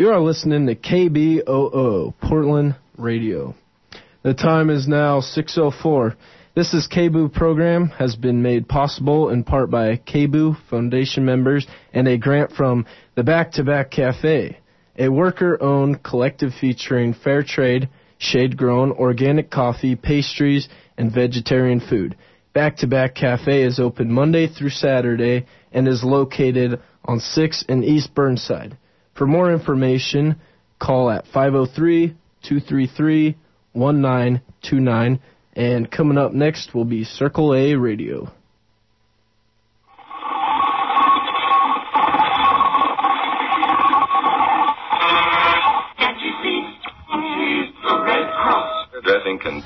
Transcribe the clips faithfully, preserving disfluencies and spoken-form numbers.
You are listening to K B O O, Portland Radio. The time is now six oh four. This is K B O O program has been made possible in part by K B O O Foundation members and a grant from the Back to Back Cafe, a worker-owned collective featuring fair trade, shade-grown, organic coffee, pastries, and vegetarian food. Back to Back Cafe is open Monday through Saturday and is located on sixth and East Burnside. For more information, call at five oh three, two three three, one nine two nine. And coming up next will be Circle A Radio. Can't you see? She's the Red Cross. Dressing can...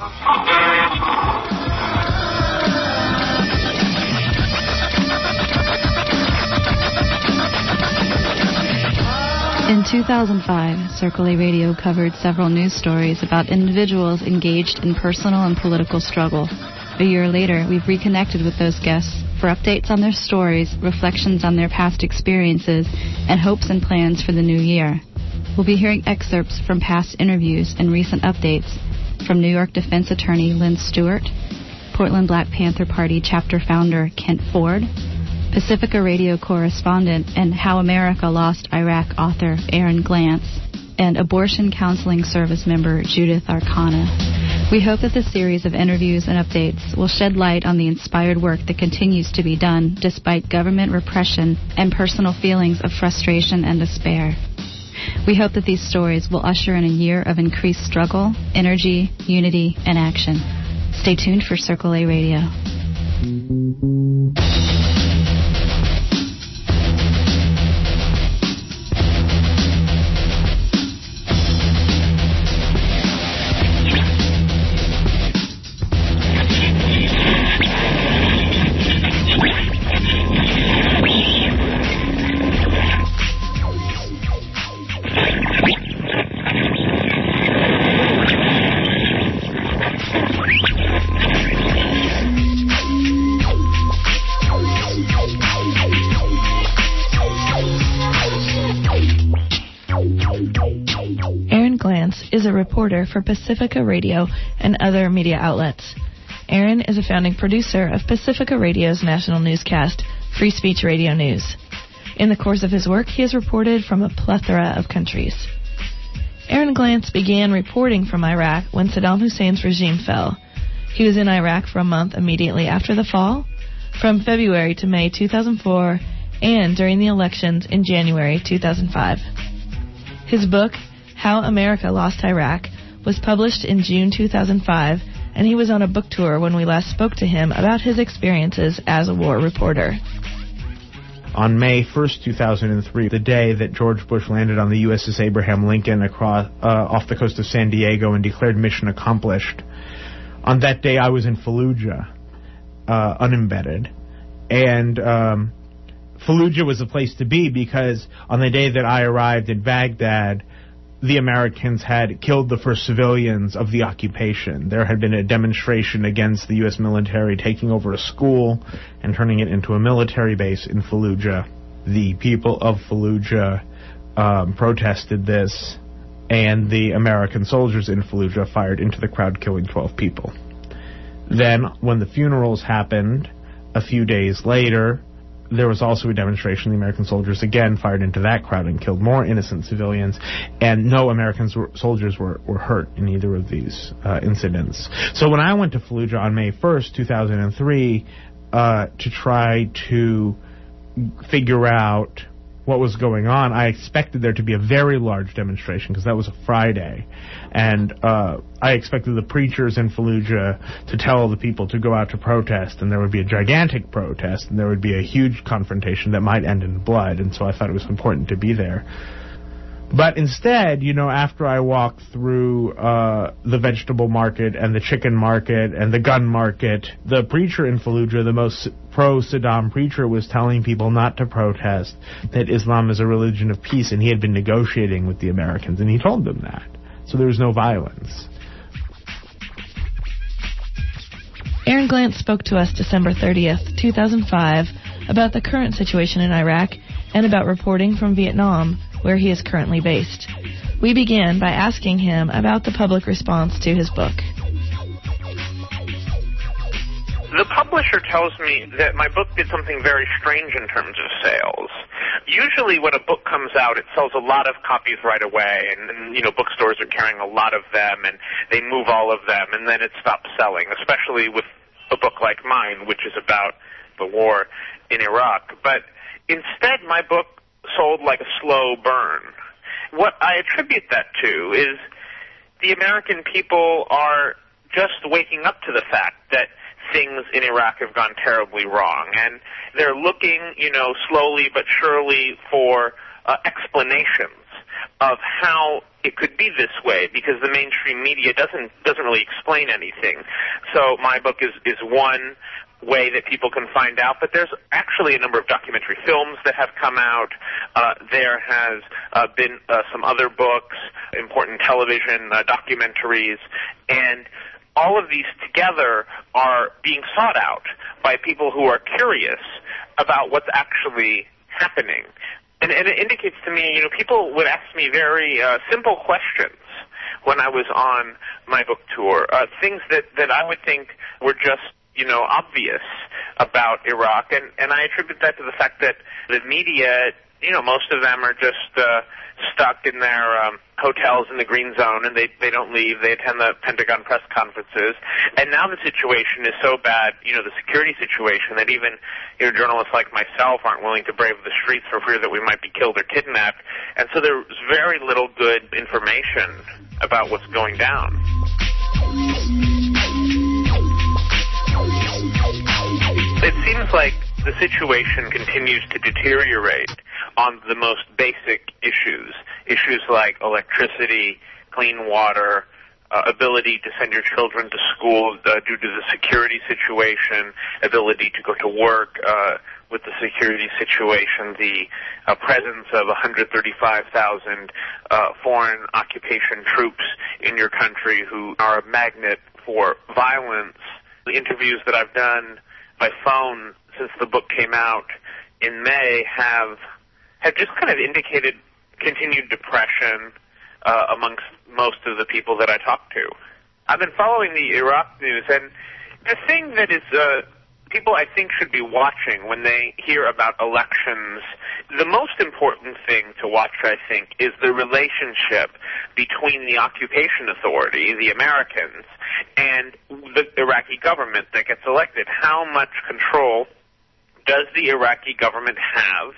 In two thousand five, Circle A Radio covered several news stories about individuals engaged in personal and political struggle. A year later, we've reconnected with those guests for updates on their stories, reflections on their past experiences, and hopes and plans for the new year. We'll be hearing excerpts from past interviews and recent updates from New York defense attorney Lynn Stewart, Portland Black Panther Party chapter founder Kent Ford, Pacifica Radio correspondent and How America Lost Iraq author Aaron Glantz, and abortion counseling service member Judith Arcana. We hope that this series of interviews and updates will shed light on the inspired work that continues to be done despite government repression and personal feelings of frustration and despair. We hope that these stories will usher in a year of increased struggle, energy, unity, and action. Stay tuned for Circle A Radio. Is a reporter for Pacifica Radio and other media outlets. Aaron is a founding producer of Pacifica Radio's national newscast, Free Speech Radio News. In the course of his work, he has reported from a plethora of countries. Aaron Glantz began reporting from Iraq when Saddam Hussein's regime fell. He was in Iraq for a month immediately after the fall, from February to May two thousand four, and during the elections in January two thousand five. His book, How America Lost Iraq, was published in June two thousand five, and he was on a book tour when we last spoke to him about his experiences as a war reporter. On May first, two thousand three, the day that George Bush landed on the U S S Abraham Lincoln across uh, off the coast of San Diego and declared mission accomplished, on that day I was in Fallujah, uh, unembedded, and um, Fallujah was the place to be because on the day that I arrived in Baghdad, the Americans had killed the first civilians of the occupation. There had been a demonstration against the U S military taking over a school and turning it into a military base in Fallujah. The people of Fallujah um, protested this, and the American soldiers in Fallujah fired into the crowd, killing twelve people. Then, when the funerals happened, a few days later, there was also a demonstration. The American soldiers again fired into that crowd and killed more innocent civilians, and no American were, soldiers were, were hurt in either of these uh, incidents. So when I went to Fallujah on May first, two thousand three, uh, to try to figure out what was going on, I expected there to be a very large demonstration because that was a Friday, and uh, I expected the preachers in Fallujah to tell the people to go out to protest, and there would be a gigantic protest, and there would be a huge confrontation that might end in blood, and so I thought it was important to be there. But instead, you know, after I walked through uh, the vegetable market and the chicken market and the gun market, the preacher in Fallujah, the most pro-Saddam preacher, was telling people not to protest, that Islam is a religion of peace, and he had been negotiating with the Americans, and he told them that. So there was no violence. Aaron Glantz spoke to us December thirtieth, two thousand five, about the current situation in Iraq and about reporting from Vietnam where he is currently based. We began by asking him about the public response to his book. The publisher tells me that my book did something very strange in terms of sales. Usually when a book comes out, it sells a lot of copies right away, and, and you know, bookstores are carrying a lot of them, and they move all of them, and then it stops selling, especially with a book like mine, which is about the war in Iraq. But instead, my book sold like a slow burn. What I attribute that to is the American people are just waking up to the fact that things in Iraq have gone terribly wrong, and they're looking, you know, slowly but surely for uh, explanations of how it could be this way, because the mainstream media doesn't doesn't really explain anything. So my book is is one way that people can find out, but there's actually a number of documentary films that have come out. Uh, there has uh, been uh, some other books, important television uh, documentaries, and all of these together are being sought out by people who are curious about what's actually happening. And, and it indicates to me, you know, people would ask me very uh, simple questions when I was on my book tour, uh, things that, that I would think were just, you know, obvious about Iraq. And, and I attribute that to the fact that the media, you know, most of them are just uh, stuck in their um, hotels in the green zone, and they, they don't leave. They attend the Pentagon press conferences. And now the situation is so bad, you know, the security situation, that even, you know, journalists like myself aren't willing to brave the streets for fear that we might be killed or kidnapped. And so there's very little good information about what's going down. It seems like the situation continues to deteriorate on the most basic issues, issues like electricity, clean water, uh, ability to send your children to school uh, due to the security situation, ability to go to work uh, with the security situation, the uh, presence of one hundred thirty-five thousand uh, foreign occupation troops in your country who are a magnet for violence. The interviews that I've done by phone since the book came out in May have have just kind of indicated continued depression uh, amongst most of the people that I talk to. I've been following the Iraq news, and the thing that is uh, people I think should be watching when they hear about elections, the most important thing to watch, I think, is the relationship between the occupation authority, the Americans, and the Iraqi government that gets elected. How much control does the Iraqi government have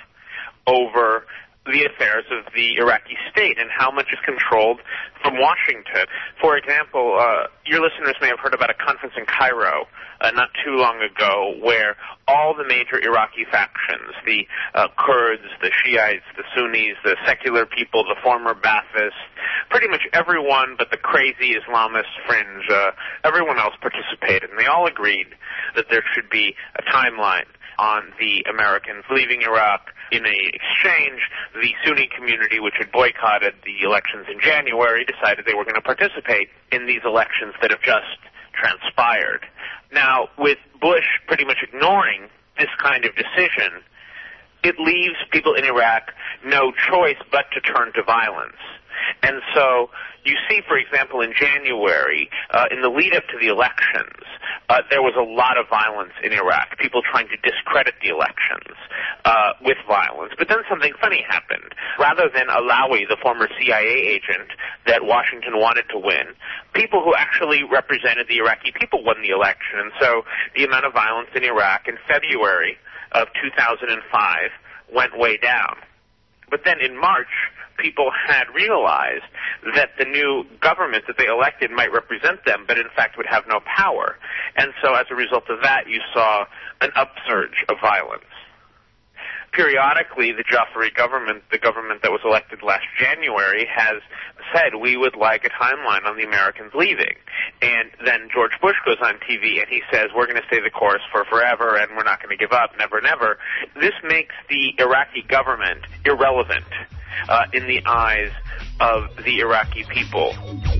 over the affairs of the Iraqi state, and how much is controlled from Washington? For example, uh, your listeners may have heard about a conference in Cairo uh, not too long ago where all the major Iraqi factions, the uh, Kurds, the Shiites, the Sunnis, the secular people, the former Baathists, pretty much everyone but the crazy Islamist fringe, uh, everyone else participated, and they all agreed that there should be a timeline on the Americans leaving Iraq. In a exchange, the Sunni community, which had boycotted the elections in January, decided they were going to participate in these elections that have just transpired. Now, with Bush pretty much ignoring this kind of decision, it leaves people in Iraq no choice but to turn to violence. And so you see, for example, in January, uh, in the lead-up to the elections, uh, there was a lot of violence in Iraq, people trying to discredit the elections uh, with violence. But then something funny happened. Rather than Alawi, the former C I A agent that Washington wanted to win, people who actually represented the Iraqi people won the election. And so the amount of violence in Iraq in February of two thousand five went way down. But then in March, people had realized that the new government that they elected might represent them, but in fact would have no power. And so as a result of that, you saw an upsurge of violence. Periodically, the Jafari government, the government that was elected last January, has said, we would like a timeline on the Americans leaving. And then George Bush goes on T V and he says, we're going to stay the course for forever and we're not going to give up, never, never. This makes the Iraqi government irrelevant uh, in the eyes of the Iraqi people.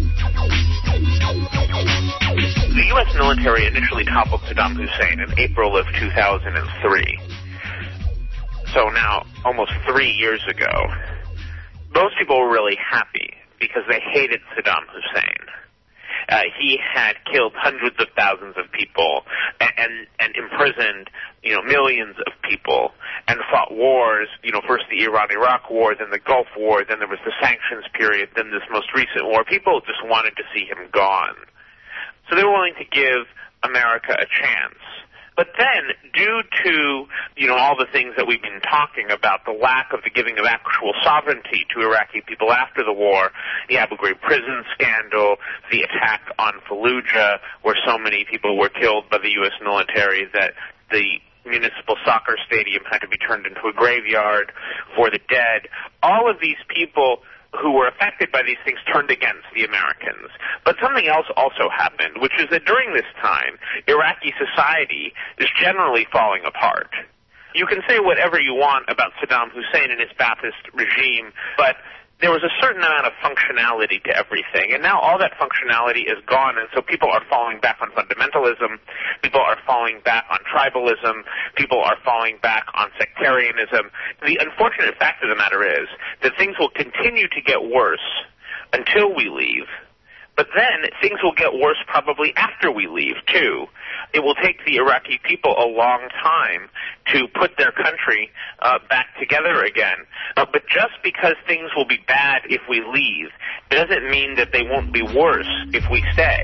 The U S military initially toppled Saddam Hussein in April of two thousand three. So now, almost three years ago, most people were really happy because they hated Saddam Hussein. Uh, he had killed hundreds of thousands of people and, and, and imprisoned, you know, millions of people and fought wars, you know, first the Iran-Iraq war, then the Gulf War, then there was the sanctions period, then this most recent war. People just wanted to see him gone. So they were willing to give America a chance. But then, due to, you know, all the things that we've been talking about, the lack of the giving of actual sovereignty to Iraqi people after the war, the Abu Ghraib prison scandal, the attack on Fallujah, where so many people were killed by the U S military that the municipal soccer stadium had to be turned into a graveyard for the dead, all of these people who were affected by these things turned against the Americans. But something else also happened, which is that during this time, Iraqi society is generally falling apart. You can say whatever you want about Saddam Hussein and his Ba'athist regime, but there was a certain amount of functionality to everything, and now all that functionality is gone, and so people are falling back on fundamentalism, people are falling back on tribalism, people are falling back on sectarianism. The unfortunate fact of the matter is that things will continue to get worse until we leave, but then things will get worse probably after we leave, too. It will take the Iraqi people a long time to put their country uh, back together again. Uh, but just because things will be bad if we leave, it doesn't mean that they won't be worse if we stay.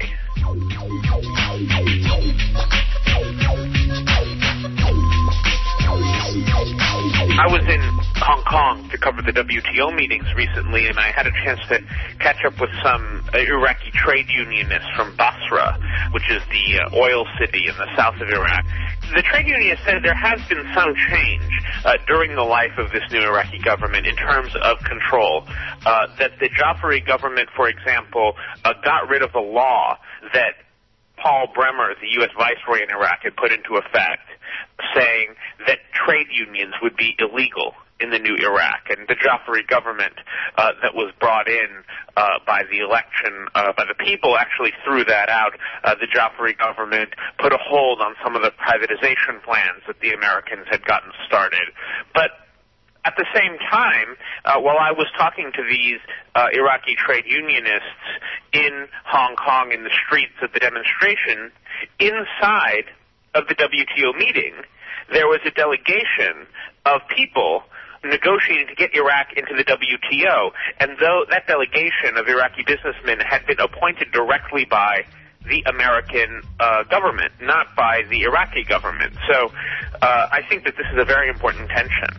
I was in Hong Kong to cover the W T O meetings recently, and I had a chance to catch up with some uh, Iraqi trade unionists from Basra, which is the uh, oil city in the south of Iraq. The trade unionists said there has been some change uh, during the life of this new Iraqi government in terms of control. Uh, that the Jafari government, for example, uh, got rid of a law that Paul Bremer, the U S viceroy in Iraq, had put into effect, saying that trade unions would be illegal in the new Iraq. And the Jafari government uh, that was brought in uh, by the election, uh, by the people, actually threw that out. Uh, the Jafari government put a hold on some of the privatization plans that the Americans had gotten started. But at the same time, uh, while I was talking to these uh, Iraqi trade unionists in Hong Kong in the streets of the demonstration, inside of the W T O meeting, there was a delegation of people negotiating to get Iraq into the W T O, and though that delegation of Iraqi businessmen had been appointed directly by the American uh, government, not by the Iraqi government. So uh, I think that this is a very important tension.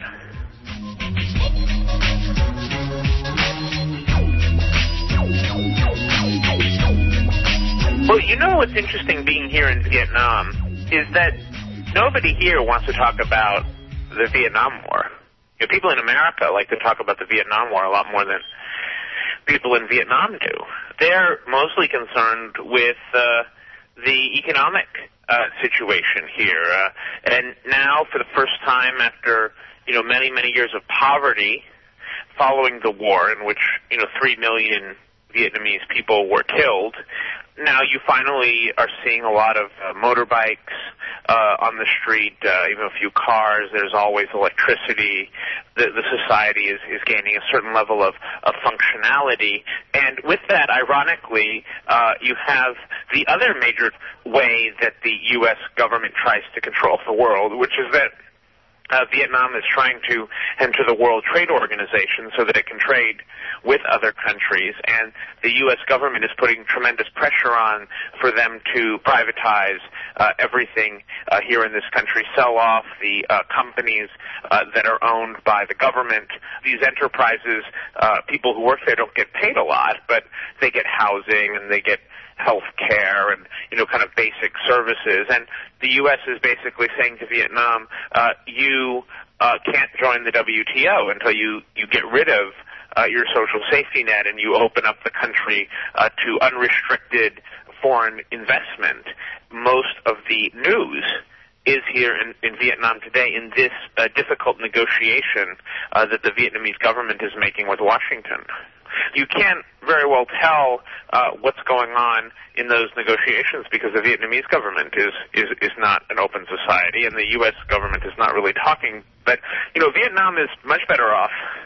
Well, you know what's interesting being here in Vietnam is that nobody here wants to talk about the Vietnam War. You know, people in America like to talk about the Vietnam War a lot more than people in Vietnam do. They're mostly concerned with uh, the economic uh, situation here. Uh, and now, for the first time after, you know, many, many years of poverty following the war in which, you know, three million Vietnamese people were killed, now you finally are seeing a lot of uh, motorbikes uh, on the street, uh, even a few cars. There's always electricity. The, the society is, is gaining a certain level of, of functionality. And with that, ironically, uh, you have the other major way that the U S government tries to control the world, which is that Uh, Vietnam is trying to enter the World Trade Organization so that it can trade with other countries, and the U S government is putting tremendous pressure on for them to privatize uh, everything uh, here in this country, sell off the uh, companies uh, that are owned by the government. These enterprises, uh, people who work there don't get paid a lot, but they get housing and they get health care and, you know, kind of basic services. And the U S is basically saying to Vietnam, uh, you uh, can't join the W T O until you, you get rid of uh, your social safety net and you open up the country uh, to unrestricted foreign investment. Most of the news is here in, in Vietnam today in this uh, difficult negotiation uh, that the Vietnamese government is making with Washington. You can't very well tell uh, what's going on in those negotiations because the Vietnamese government is, is, is not an open society and the U S government is not really talking. But, you know, Vietnam is much better off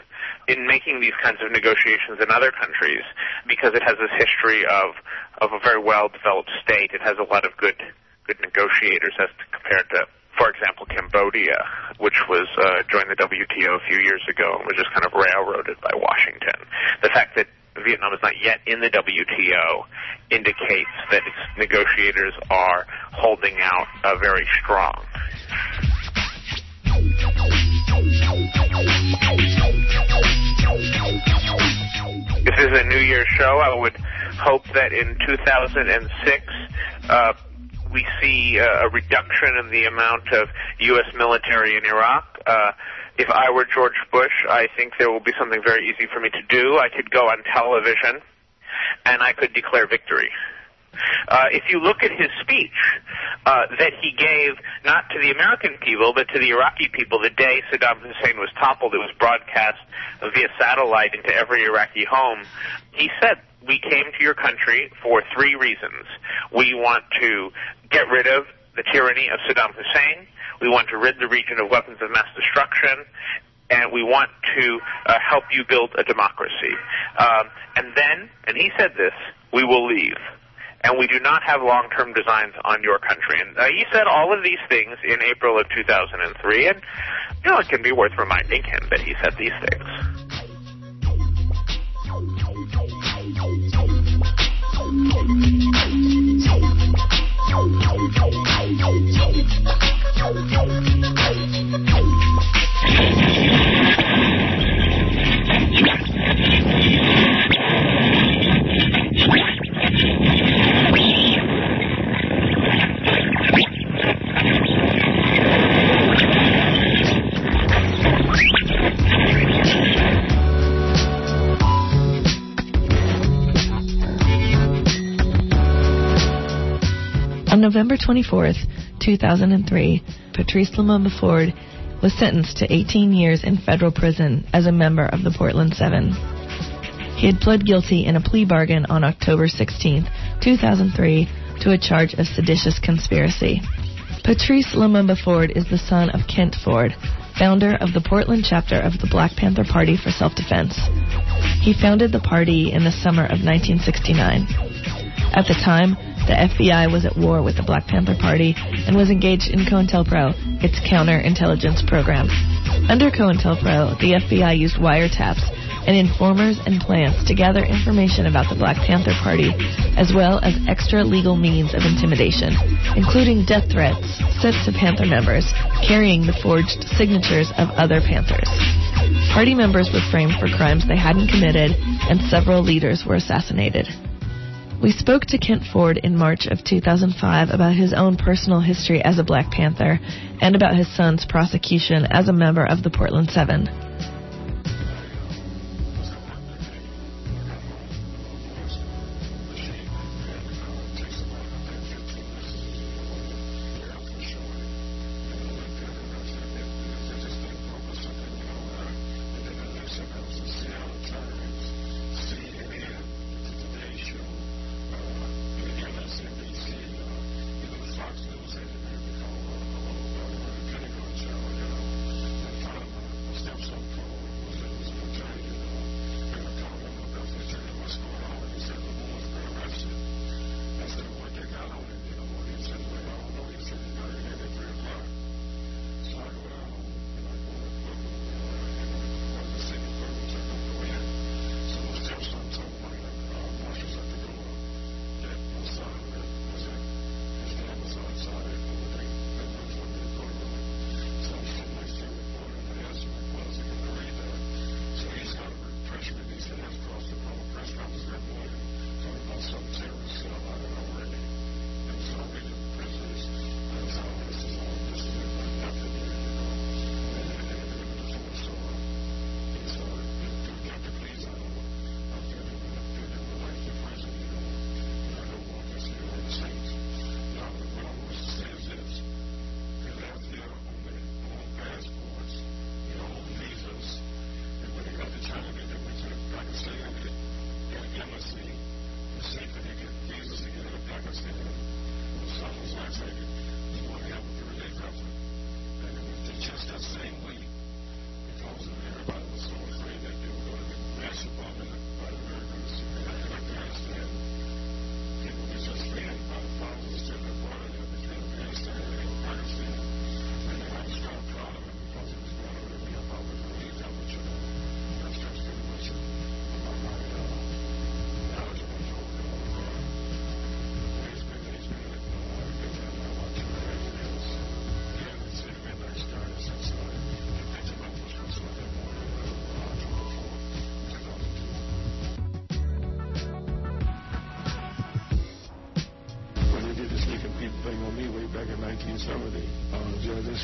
in making these kinds of negotiations in other countries, because it has this history of of a very well-developed state. It has a lot of good good negotiators as to, compared to, for example, Cambodia, which was uh, joined the W T O a few years ago and was just kind of railroaded by Washington. The fact that Vietnam is not yet in the W T O indicates that its negotiators are holding out uh, very strong. This is a New Year's show. I would hope that in two thousand six uh, we see uh, a reduction in the amount of U S military in Iraq. Uh, if I were George Bush, I think there will be something very easy for me to do. I could go on television and I could declare victory. Uh, if you look at his speech uh, that he gave not to the American people but to the Iraqi people the day Saddam Hussein was toppled, it was broadcast via satellite into every Iraqi home, he said, we came to your country for three reasons. We want to get rid of the tyranny of Saddam Hussein, we want to rid the region of weapons of mass destruction, and we want to uh, help you build a democracy. Um, and then, and he said this, we will leave. And we do not have long-term designs on your country. And uh, he said all of these things in April of two thousand three, and, you know, it can be worth reminding him that he said these things. On November twenty-fourth, two thousand three, Patrice Lumumba Ford was sentenced to eighteen years in federal prison as a member of the Portland Seven. He had pled guilty in a plea bargain on October sixteenth, two thousand three, to a charge of seditious conspiracy. Patrice Lumumba Ford is the son of Kent Ford, founder of the Portland chapter of the Black Panther Party for Self-Defense. He founded the party in the summer of nineteen sixty-nine. At the time, the F B I was at war with the Black Panther Party and was engaged in COINTELPRO, its counterintelligence program. Under COINTELPRO, the F B I used wiretaps and informers and plants to gather information about the Black Panther Party, as well as extra legal means of intimidation, including death threats sent to Panther members carrying the forged signatures of other Panthers. Party members were framed for crimes they hadn't committed, and several leaders were assassinated. We spoke to Kent Ford in March of two thousand five about his own personal history as a Black Panther and about his son's prosecution as a member of the Portland Seven. Steps up.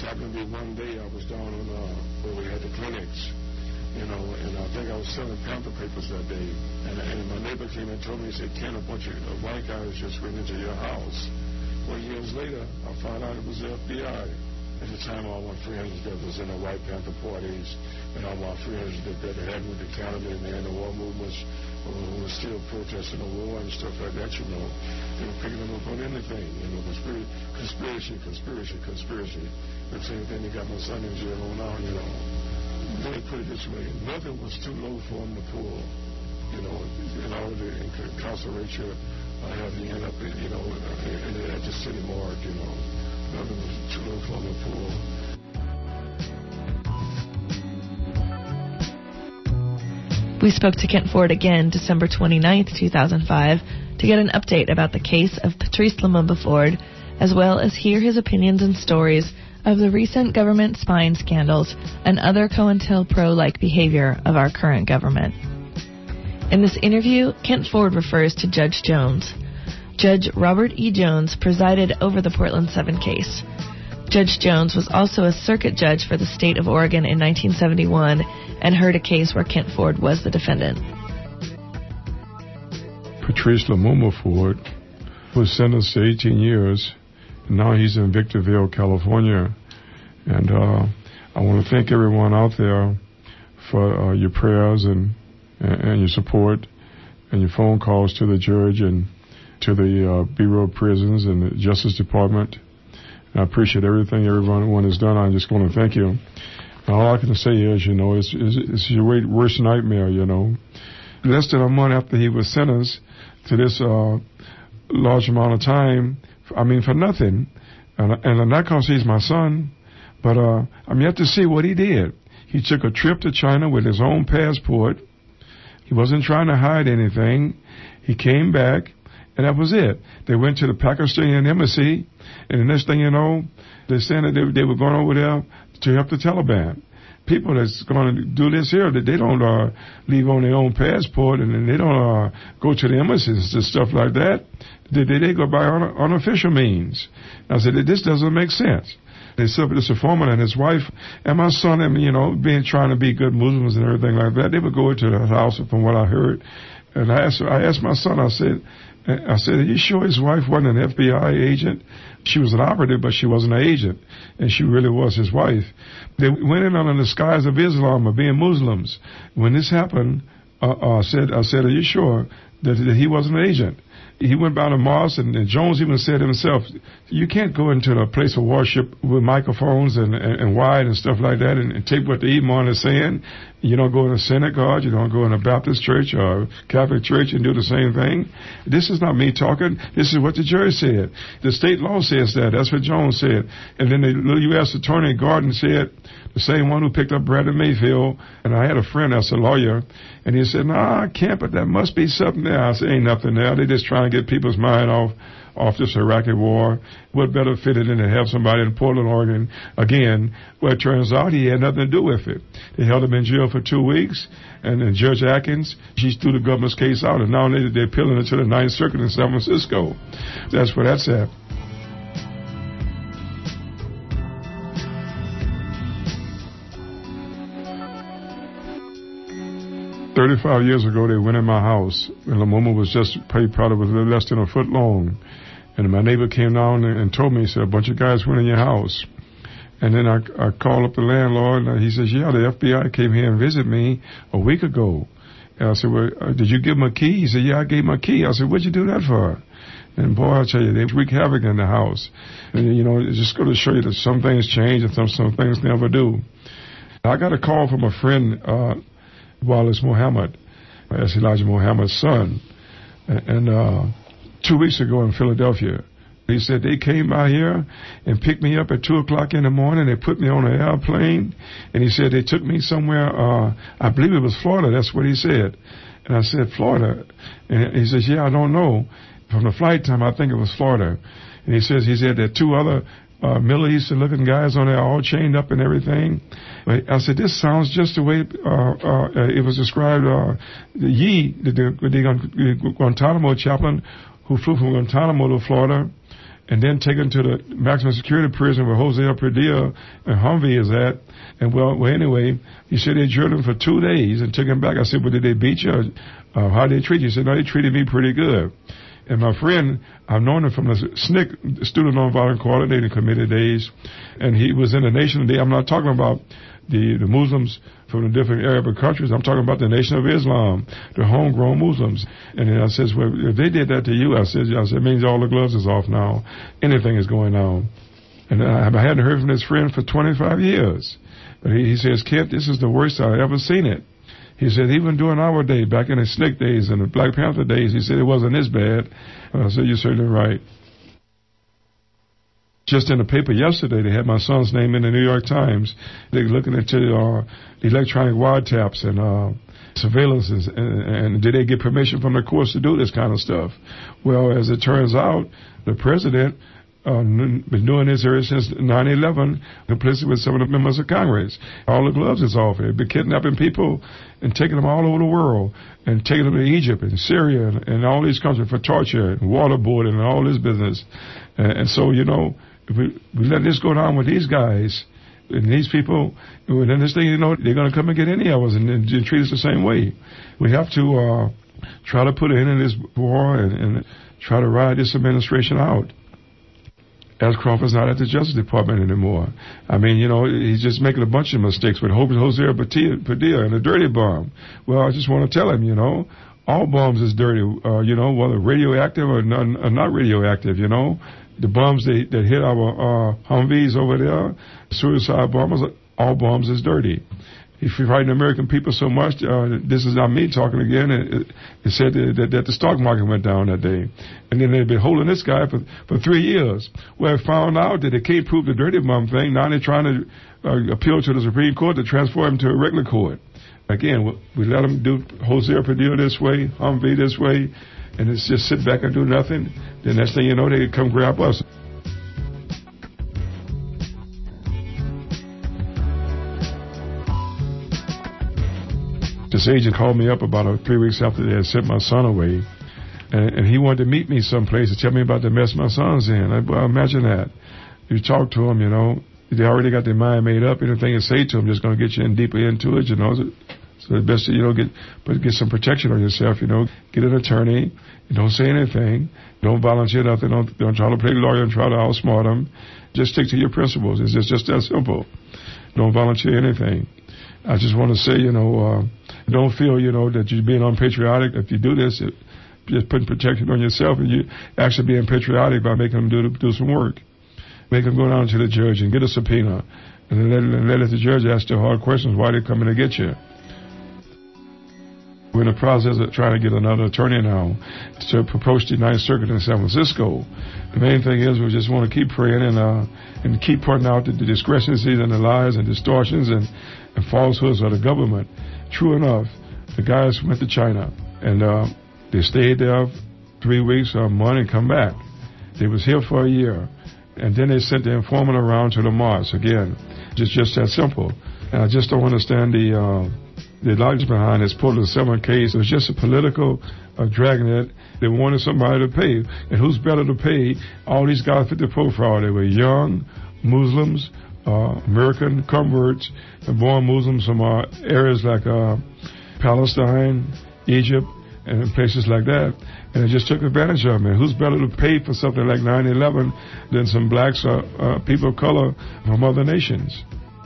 happened to be one day I was down on uh, where we had the clinics, you know, and I think I was selling Panther papers that day. And, and my neighbor came and told me, he said, Ken, a bunch of uh, white guys just went into your house. Well, years later, I found out it was the F B I. At the time, all my friends that was in the White Panther parties, and all my friends that, that had with the Canada and the anti-war movements, who were still protesting the war and stuff like that, you know, they were picking them up on anything, you know, conspiracy, conspiracy, conspiracy, conspiracy. The same thing they got my son in jail on now, you know. Let me put it this way, nothing was too low for them to pull, you know, in order to incarcerate you, I have you end up, in, you know, at the city morgue, you know. Nothing was too low for them to pull. We spoke to Kent Ford again December twenty-ninth, two thousand five, to get an update about the case of Patrice Lumumba Ford, as well as hear his opinions and stories of the recent government spying scandals and other COINTELPRO-like behavior of our current government. In this interview, Kent Ford refers to Judge Jones. Judge Robert E. Jones presided over the Portland seven case. Judge Jones was also a circuit judge for the state of Oregon in nineteen seventy-one and heard a case where Kent Ford was the defendant. Patrice Lumumba Ford was sentenced to eighteen years, and now he's in Victorville, California. And uh, I want to thank everyone out there for uh, your prayers and, and, and your support and your phone calls to the judge and to the uh, Bureau of Prisons and the Justice Department. And I appreciate everything everyone has done. I just want to thank you. And all I can say is, you know, it's, it's, it's your worst nightmare, you know. Less than a month after he was sentenced to this uh, large amount of time, I mean, for nothing. And, and not because he's my son, but uh, I'm yet to see what he did. He took a trip to China with his own passport. He wasn't trying to hide anything. He came back. And that was it. They went to the Pakistani embassy, and the next thing you know, they said that they, they were going over there to help the Taliban. People that's going to do this here, that they don't uh, leave on their own passport, and then they don't uh, go to the embassies and stuff like that. They, they, they go by un, unofficial means. I said, this doesn't make sense. They said, this foreman and his wife and my son, and you know, being trying to be good Muslims and everything like that, they would go into the house, from what I heard. And I asked, I asked my son, I said, I said, are you sure his wife wasn't an F B I agent? She was an operative, but she wasn't an agent. And she really was his wife. They went in under the disguise of Islam or being Muslims. When this happened, uh, uh, I said, I said, are you sure that, that he was an agent? He went by the mosque, and, and Jones even said himself, you can't go into a place of worship with microphones and, and, and wide and stuff like that and, and take what the imam is saying. You don't go in a synagogue, you don't go in a Baptist church or a Catholic church and do the same thing. This is not me talking. This is what the jury said. The state law says that. That's what Jones said. And then the U S Attorney Gordon said, the same one who picked up Brandon Mayfield, and I had a friend that's a lawyer, and he said, no, nah, I can't, but there must be something there. I said, ain't nothing there. They're just trying to get people's mind off off this Iraqi war. What better fitted than to have somebody in Portland, Oregon, again, where it turns out he had nothing to do with it. They held him in jail for two weeks, and then Judge Atkins, she threw the governor's case out, and now they, they're appealing it to the Ninth Circuit in San Francisco. That's where that's at. Thirty-five years ago, they went in my house, and Lumumba was just probably was less than a foot long. And my neighbor came down and told me, he said, a bunch of guys went in your house. And then I, I called up the landlord, and he says, yeah, the F B I came here and visited me a week ago. And I said, well, uh, did you give him a key? He said, yeah, I gave him a key. I said, what'd you do that for? And boy, I'll tell you, they wreak havoc in the house. And, you know, it's just going to show you that some things change and some, some things never do. I got a call from a friend, uh, Wallace Muhammad, that's Elijah Muhammad's son. And uh, two weeks ago in Philadelphia, he said they came by here and picked me up at two o'clock in the morning. They put me on an airplane, and he said they took me somewhere, uh, I believe it was Florida, that's what he said. And I said, Florida? And he says, yeah, I don't know. From the flight time, I think it was Florida. And he says, he said there are two other Uh, Middle Eastern looking guys on there all chained up and everything. But I said, this sounds just the way uh, uh, it was described. Uh, the Yee, the, the, the Guantanamo chaplain who flew from Guantanamo to Florida, and then taken to the maximum security prison where Jose Padilla and Humvee is at. And well, well, anyway, he said they jailed him for two days and took him back. I said, well, did they beat you? Uh, how did they treat you? He said, no, they treated me pretty good. And my friend, I've known him from the S N C C, Student Nonviolent Coordinating Committee days, and he was in the Nation today. I'm not talking about the, the Muslims from the different Arab countries. I'm talking about the Nation of Islam, the homegrown Muslims. And then I says, well, if they did that to you, I said, I said, it means all the gloves is off now. Anything is going on. And I, I hadn't heard from this friend for twenty-five years. But he, he says, Kent, this is the worst I've ever seen it. He said, even during our day, back in the S N C C days and the Black Panther days, he said it wasn't this bad. And I said, you're certainly right. Just in the paper yesterday, they had my son's name in the New York Times. They're looking into uh, electronic wiretaps and uh, surveillances, and, and did they get permission from the courts to do this kind of stuff? Well, as it turns out, the president Uh, been doing this ever since nine eleven, complicit with some of the members of Congress. All the gloves is off. They've been kidnapping people and taking them all over the world and taking them to Egypt and Syria and, and all these countries for torture and waterboarding and all this business. And, and so, you know, if we, we let this go down with these guys and these people, and then this thing, you know, they're going to come and get any of us and, and, and treat us the same way. We have to uh, try to put an end to this war and, and try to ride this administration out. Ashcroft is not at the Justice Department anymore. I mean, you know, he's just making a bunch of mistakes with Jose Padilla and a dirty bomb. Well, I just want to tell him, you know, all bombs is dirty, uh, you know, whether radioactive or not, or not radioactive, you know. The bombs that, that hit our uh, Humvees over there, suicide bombers, all bombs is dirty. If you frighten American people so much, uh, this is not me talking again, it, it said that, that the stock market went down that day. And then they've been holding this guy for, for three years. Well, I found out that they can't prove the dirty bomb thing. Now they're trying to uh, appeal to the Supreme Court to transfer him to a regular court. Again, we, we let them do Jose Padilla this way, Humvee this way, and it's just sit back and do nothing. The next thing you know, they come grab us. This agent called me up about uh, three weeks after they had sent my son away, and, and he wanted to meet me someplace to tell me about the mess my son's in. I, well, imagine that. You talk to him, you know, they already got their mind made up. Anything you say to them just going to get you in deeper into it, you know. So, so the best, you know, get but get some protection on yourself, you know. Get an attorney. Don't say anything. Don't volunteer nothing. Don't, don't try to play lawyer and try to outsmart them. Just stick to your principles. It's just, just that simple. Don't volunteer anything. I just want to say, you know, uh, don't feel, you know, that you're being unpatriotic. If you do this, it, just putting protection on yourself, and you actually being patriotic by making them do, do some work. Make them go down to the judge and get a subpoena, and then let, and let the judge ask the hard questions why they're coming to get you. We're in the process of trying to get another attorney now to approach the Ninth Circuit in San Francisco. The main thing is we just want to keep praying and uh, and keep pointing out the, the discrepancies and the lies and distortions and, and falsehoods of the government. True enough, the guys went to China, and uh, they stayed there three weeks or a month and come back. They was here for a year, and then they sent the informant around to the Mars again. Just just that simple. And I just don't understand the uh, the logic behind this Portland seven case. It was just a political uh, dragnet. They wanted somebody to pay, and who's better to pay? All these guys fit the profile. They were young Muslims, Uh, American converts, and born Muslims from uh, areas like uh, Palestine, Egypt, and places like that. And they just took advantage of them. And who's better to pay for something like nine eleven than some blacks or uh, people of color from other nations?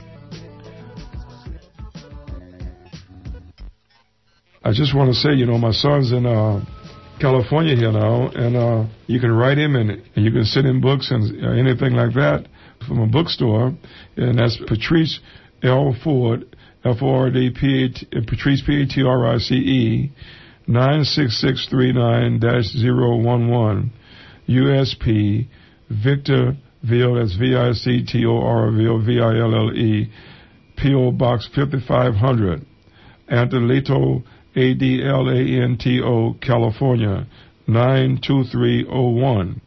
I just want to say, you know, my son's in uh, California here now, and uh, you can write him and, and you can send him books and uh, anything like that from a bookstore, and that's Patrice L. Ford, F O R D, P A, Patrice, P A T R I C E, nine six six three nine dash zero one one, U S P, Victorville, that's V I C T O R V O V I L L E, P O Box fifty-five hundred, Antelito, A D L A N T O, California, nine two three oh one.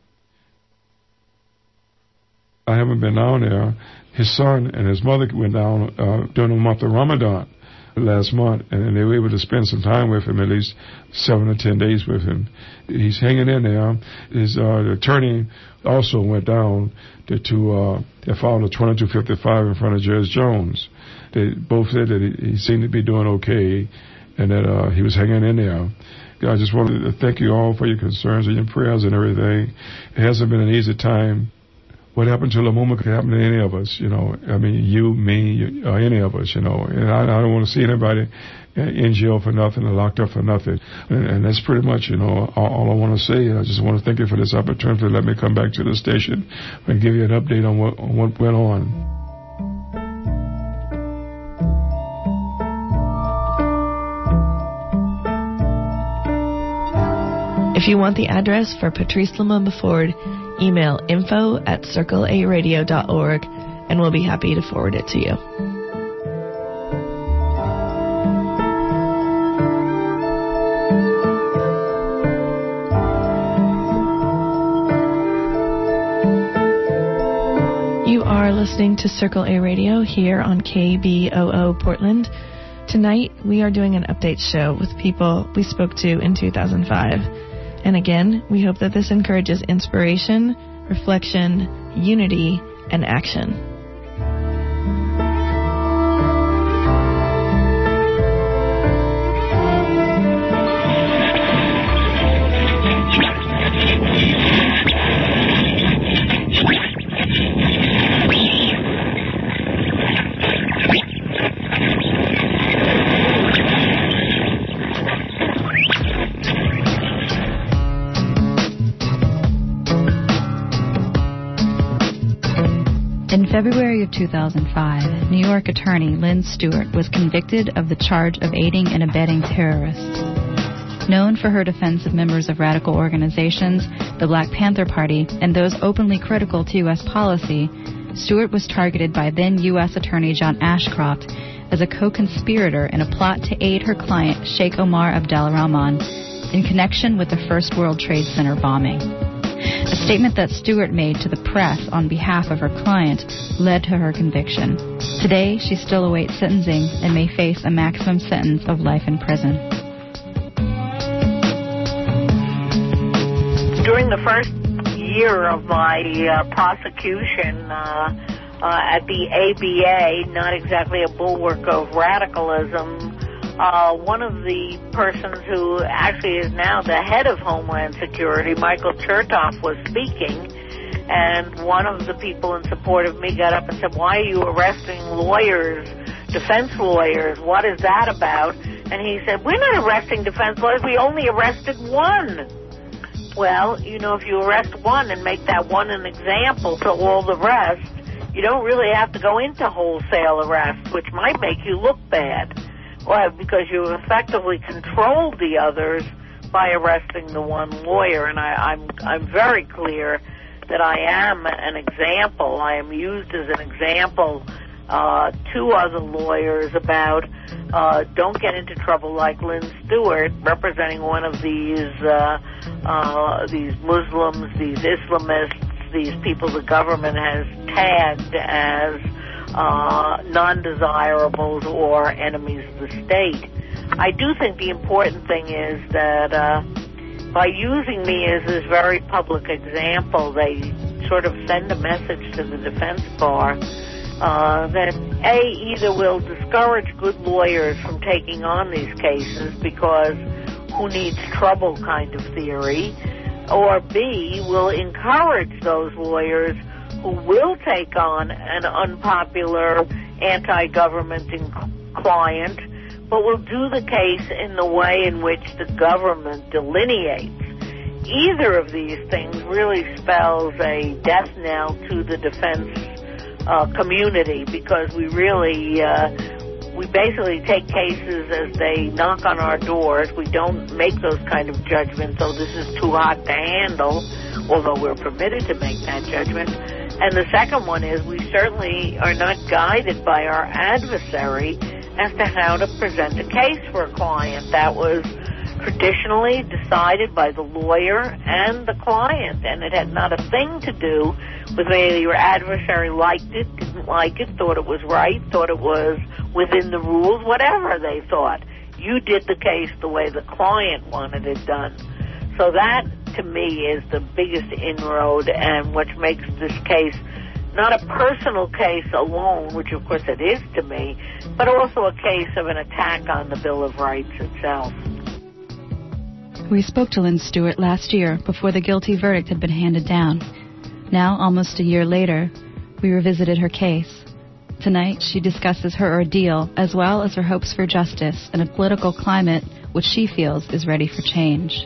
I haven't been down there. His son and his mother went down uh, during the month of Ramadan. last month, and they were able to spend some time with him, at least seven or ten days with him. He's hanging in there. His uh, attorney also went down to, to uh, they filed a twenty-two fifty-five in front of Judge Jones. They both said that he, he seemed to be doing okay, and that uh, he was hanging in there. I just wanted to thank you all for your concerns and your prayers and everything. It hasn't been an easy time. What happened to Lumumba could happen to any of us, you know. I mean, you, me, or any of us, you know. And I, I don't want to see anybody in jail for nothing or locked up for nothing. And, and that's pretty much, you know, all, all I want to say. I just want to thank you for this opportunity to let me come back to the station and give you an update on what, on what went on. If you want the address for Patrice Lumumba Ford, email info at circle a radio dot org, and we'll be happy to forward it to you. You are listening to Circle A Radio here on K B O O Portland. Tonight, we are doing an update show with people we spoke to in two thousand five. And again, we hope that this encourages inspiration, reflection, unity, and action. In February of two thousand five, New York attorney Lynn Stewart was convicted of the charge of aiding and abetting terrorists. Known for her defense of members of radical organizations, the Black Panther Party, and those openly critical to U S policy, Stewart was targeted by then U S Attorney John Ashcroft as a co-conspirator in a plot to aid her client Sheikh Omar Abdel-Rahman in connection with the First World Trade Center bombing. A statement that Stewart made to the press on behalf of her client led to her conviction. Today, she still awaits sentencing and may face a maximum sentence of life in prison. During the first year of my uh, prosecution uh, uh, at the A B A, not exactly a bulwark of radicalism, Uh, one of the persons who actually is now the head of Homeland Security, Michael Chertoff, was speaking, and one of the people in support of me got up and said, "Why are you arresting lawyers, defense lawyers? What is that about?" And he said, "We're not arresting defense lawyers. We only arrested one." Well, you know, if you arrest one and make that one an example to all the rest, you don't really have to go into wholesale arrest, which might make you look bad. Well, because you effectively controlled the others by arresting the one lawyer, and I, I'm I'm very clear that I am an example. I am used as an example uh, to other lawyers about uh, don't get into trouble like Lynn Stewart, representing one of these uh, uh, these Muslims, these Islamists, these people the government has tagged as Uh, non-desirables or enemies of the state. I do think the important thing is that uh, by using me as this very public example, they sort of send a message to the defense bar uh, that A, either will discourage good lawyers from taking on these cases because who needs trouble kind of theory, or B, will encourage those lawyers who will take on an unpopular anti-government client, but will do the case in the way in which the government delineates. Either of these things really spells a death knell to the defense uh, community, because we really, uh, we basically take cases as they knock on our doors. We don't make those kind of judgments, oh, this is too hot to handle, although we're permitted to make that judgment. And the second one is we certainly are not guided by our adversary as to how to present a case for a client. That was traditionally decided by the lawyer and the client, and it had not a thing to do with whether your adversary liked it, didn't like it, thought it was right, thought it was within the rules, whatever they thought. You did the case the way the client wanted it done. So that, to me, is the biggest inroad and what makes this case not a personal case alone, which of course it is to me, but also a case of an attack on the Bill of Rights itself. We spoke to Lynn Stewart last year before the guilty verdict had been handed down. Now, almost a year later, we revisited her case. Tonight, she discusses her ordeal as well as her hopes for justice in a political climate which she feels is ready for change.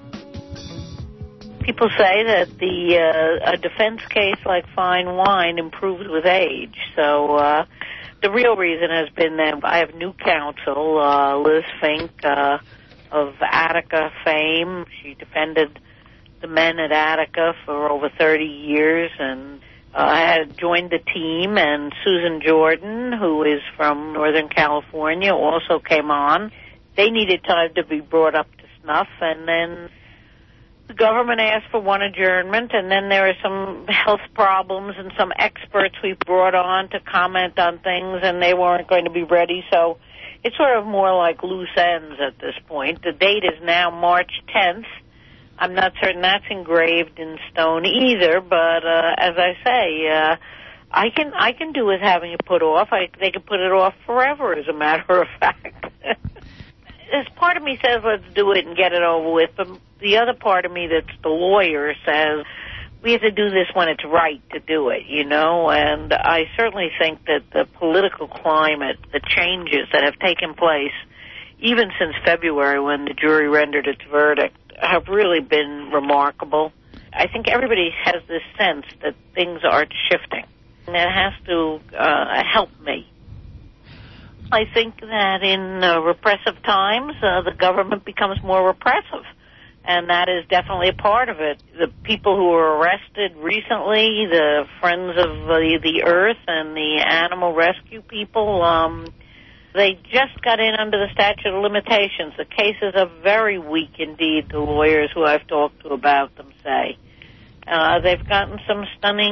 People say that the uh, a defense case, like fine wine, improves with age. So uh, the real reason has been that I have new counsel, uh, Liz Fink, uh, of Attica fame. She defended the men at Attica for over thirty years, and uh, I had joined the team, and Susan Jordan, who is from Northern California, also came on. They needed time to be brought up to snuff, and then the government asked for one adjournment, and then there were some health problems and some experts we brought on to comment on things, and they weren't going to be ready. So it's sort of more like loose ends at this point. The date is now March tenth. I'm not certain that's engraved in stone either, but uh, as I say, uh, I can I can do with having it put off. I, they can put it off forever, as a matter of fact. This part of me says let's do it and get it over with, but the other part of me that's the lawyer says we have to do this when it's right to do it, you know, and I certainly think that the political climate, the changes that have taken place, even since February when the jury rendered its verdict, have really been remarkable. I think everybody has this sense that things are shifting, and it has to uh, help me. I think that in uh, repressive times, uh, the government becomes more repressive, and that is definitely a part of it. The people who were arrested recently, the Friends of the, the Earth and the animal rescue people, um, they just got in under the statute of limitations. The cases are very weak indeed, the lawyers who I've talked to about them say. Uh, they've gotten some stunning,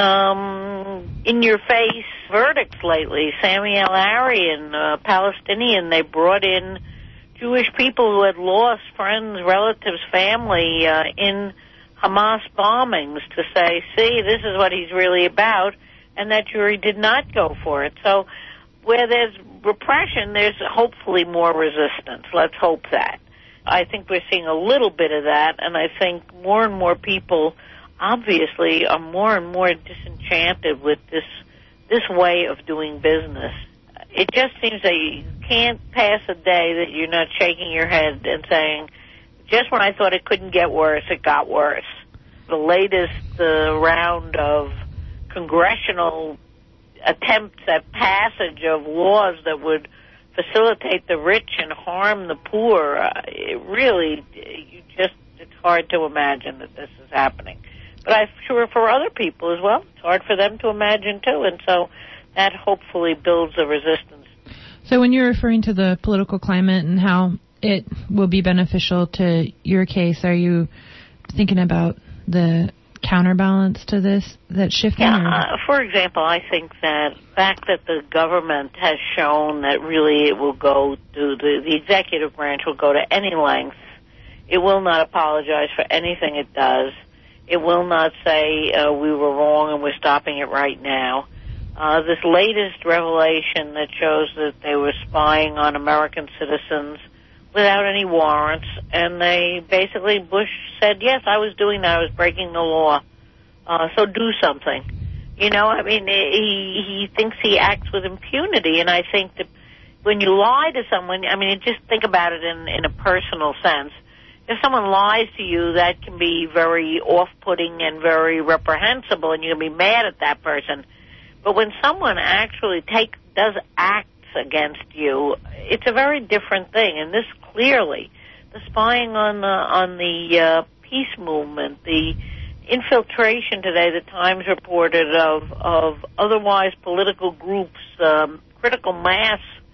um, in-your-face verdicts lately. Sami El-Arian, uh, Palestinian, they brought in Jewish people who had lost friends, relatives, family uh, in Hamas bombings to say, see, this is what he's really about, and that jury did not go for it. So where there's repression, there's hopefully more resistance. Let's hope that. I think we're seeing a little bit of that, and I think more and more people obviously are more and more disenchanted with this this way of doing business. It just seems that you can't pass a day that you're not shaking your head and saying, just when I thought it couldn't get worse, it got worse. The latest uh, round of congressional attempts at passage of laws that would facilitate the rich and harm the poor, uh, it really, you just, it's hard to imagine that this is happening. But I'm sure for other people as well, it's hard for them to imagine too, and so that hopefully builds a resistance. So when you're referring to the political climate and how it will be beneficial to your case, are you thinking about the counterbalance to this that's shifting? Yeah, uh, for example, I think that the fact that the government has shown that really it will go to the, the executive branch will go to any length. It will not apologize for anything it does. It will not say uh, we were wrong and we're stopping it right now. Uh, this latest revelation that shows that they were spying on American citizens without any warrants, and they basically, Bush said, yes, I was doing that, I was breaking the law, uh, so do something. You know, I mean, he, he thinks he acts with impunity, and I think that when you lie to someone, I mean, just think about it in, in a personal sense. If someone lies to you, that can be very off-putting and very reprehensible, and you can be mad at that person. But when someone actually take, does acts against you, it's a very different thing. And this clearly, the spying on the on the uh, peace movement, the infiltration today, the Times reported of of otherwise political groups, um, critical mass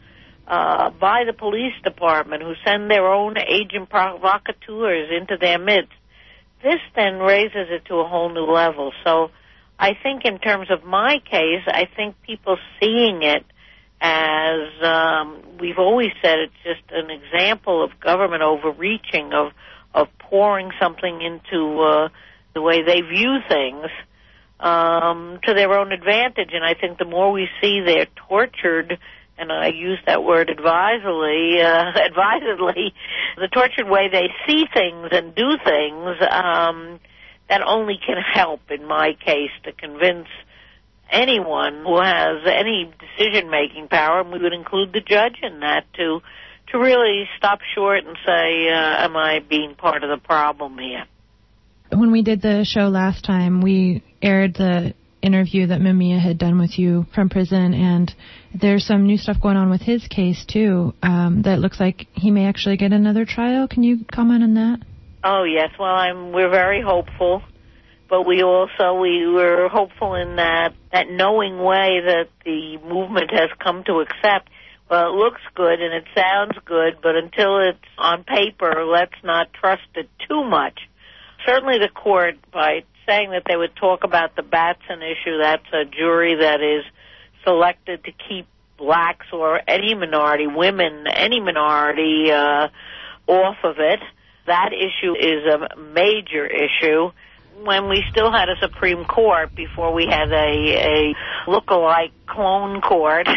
uh, by the police department who send their own agent provocateurs into their midst, this then raises it to a whole new level. So I think in terms of my case, I think people seeing it as, um, we've always said, it's just an example of government overreaching, of, of pouring something into uh, the way they view things um, to their own advantage. And I think the more we see they're tortured, and I use that word advisedly, uh, advisedly, the tortured way they see things and do things, um, that only can help, in my case, to convince anyone who has any decision-making power, and we would include the judge in that, to to really stop short and say, uh, am I being part of the problem here? When we did the show last time, we aired the interview that Mumia had done with you from prison, and there's some new stuff going on with his case, too, um, that looks like he may actually get another trial. Can you comment on that? Oh, yes. Well, I'm, we're very hopeful. But we also, we were hopeful in that, that knowing way that the movement has come to accept. Well, it looks good and it sounds good, but until it's on paper, let's not trust it too much. Certainly the court, by saying that they would talk about the Batson issue, that's a jury that is selected to keep blacks or any minority, women, any minority, uh, off of it. That issue is a major issue. When we still had a Supreme Court, before we had a, a look-alike clone court,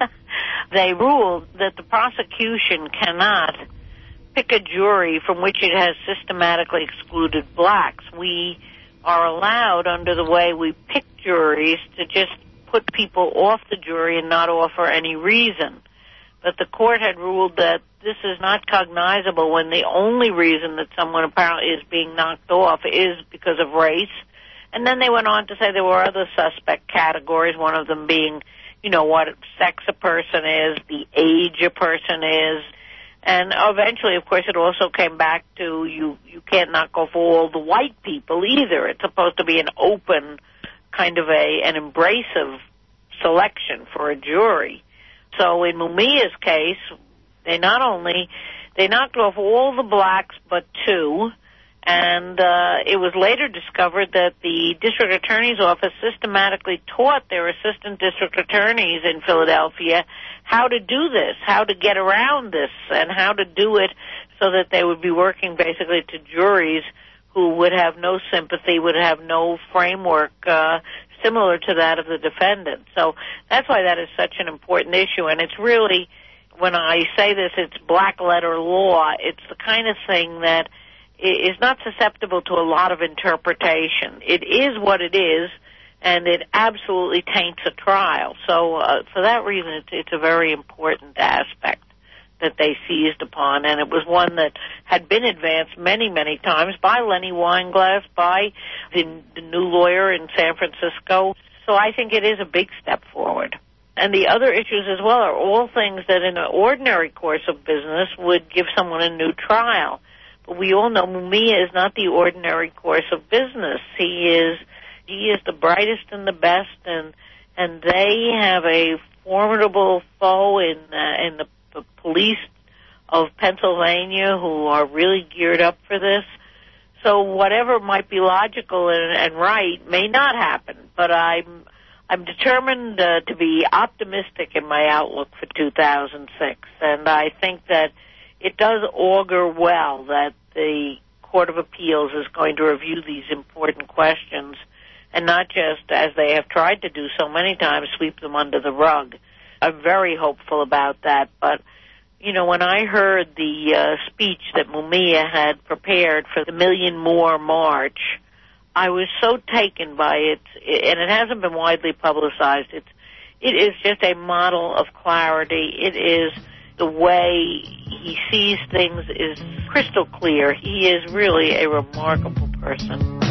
they ruled that the prosecution cannot pick a jury from which it has systematically excluded blacks. We are allowed, under the way we pick juries, to just put people off the jury and not offer any reason. But the court had ruled that this is not cognizable when the only reason that someone apparently is being knocked off is because of race. And then they went on to say there were other suspect categories, one of them being, you know, what sex a person is, the age a person is. And eventually, of course, it also came back to you, you can't knock off all the white people either. It's supposed to be an open, kind of a an embracive selection for a jury. So in Mumia's case, they not only, they knocked off all the blacks but two, and uh, it was later discovered that the district attorney's office systematically taught their assistant district attorneys in Philadelphia how to do this, how to get around this, and how to do it so that they would be working basically to juries who would have no sympathy, would have no framework uh, similar to that of the defendant. So that's why that is such an important issue, and it's really, when I say this, it's black letter law. It's the kind of thing that is not susceptible to a lot of interpretation. It is what it is, and it absolutely taints a trial. So uh, for that reason, it's, it's a very important aspect that they seized upon, and it was one that had been advanced many, many times by Lenny Weinglass, by the, the new lawyer in San Francisco. So I think it is a big step forward. And the other issues as well are all things that in an ordinary course of business would give someone a new trial. But we all know Mumia is not the ordinary course of business. He is he is the brightest and the best, and and they have a formidable foe in uh, in the, the police of Pennsylvania who are really geared up for this. So whatever might be logical and, and right may not happen, but I'm I'm determined uh, to be optimistic in my outlook for two thousand six, and I think that it does augur well that the Court of Appeals is going to review these important questions and not just, as they have tried to do so many times, sweep them under the rug. I'm very hopeful about that, but, you know, when I heard the uh, speech that Mumia had prepared for the Million More March, I was so taken by it, and it hasn't been widely publicized. It's, it is just a model of clarity. It is the way he sees things is crystal clear. He is really a remarkable person.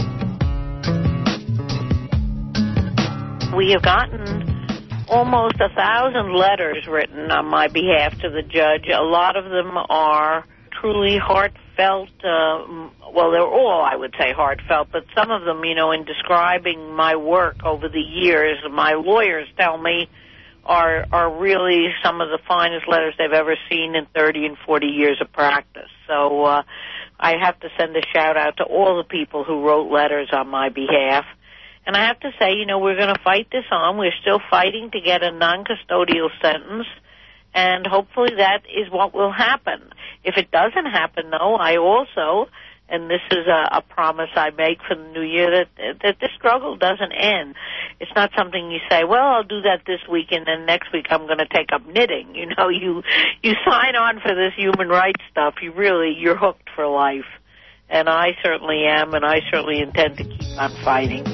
We have gotten almost a thousand letters written on my behalf to the judge. A lot of them are truly heartfelt. Uh, well, they're all, I would say, heartfelt, but some of them, you know, in describing my work over the years, my lawyers tell me, are are really some of the finest letters they've ever seen in thirty and forty years of practice. So uh, I have to send a shout-out to all the people who wrote letters on my behalf. And I have to say, you know, we're going to fight this on. We're still fighting to get a non-custodial sentence, and hopefully that is what will happen. If it doesn't happen, though, I also, and this is a, a promise I make for the new year, that that this struggle doesn't end. It's not something you say, well, I'll do that this week, and then next week I'm going to take up knitting. You know, you you sign on for this human rights stuff. You really, you're hooked for life. And I certainly am, and I certainly intend to keep on fighting.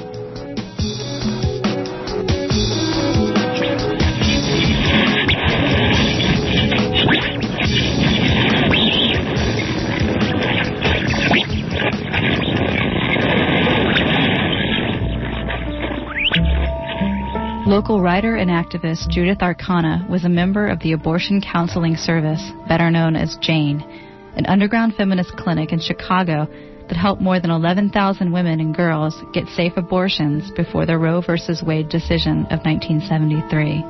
Local writer and activist Judith Arcana was a member of the Abortion Counseling Service, better known as JANE, an underground feminist clinic in Chicago that helped more than eleven thousand women and girls get safe abortions before the Roe v. Wade decision of nineteen seventy-three.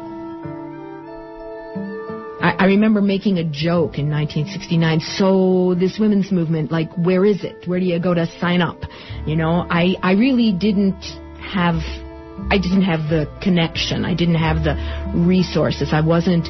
I, I remember making a joke in nineteen sixty-nine, so this women's movement, like, where is it? Where do you go to sign up? You know, I, I really didn't have... I didn't have the connection. I didn't have the resources. I wasn't